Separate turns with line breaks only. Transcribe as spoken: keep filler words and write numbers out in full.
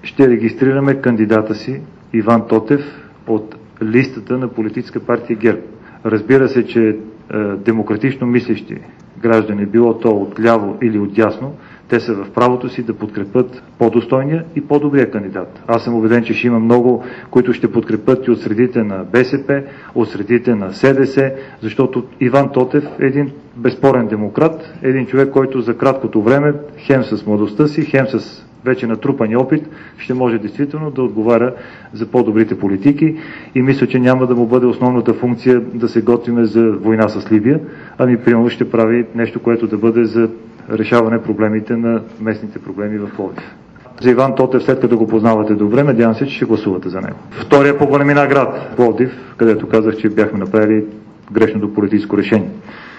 ще регистрираме кандидата си Иван Тотев от листата на политическа партия ГЕРБ. Разбира се, че е, демократично мислещи граждани, било то от ляво или от дясно, те са в правото си да подкрепят по-достойния и по-добрия кандидат. Аз съм убеден, че ще има много, които ще подкрепят и от средите на БСП, от средите на СДС, защото Иван Тотев е един безспорен демократ, един човек, който за краткото време, хем с младостта си, хем с вече натрупани опит, ще може действително да отговаря за по-добрите политики и мисля, че няма да му бъде основната функция да се готвиме за война с Либия, ами примерно ще прави нещо, което да бъде за решаване проблемите на местните проблеми в Пловдив. За Иван Тотев, след като го познавате добре, надявам се, че ще гласувате за него. Втория по големина град, Пловдив, където казах, че бяхме направили грешното политическо решение.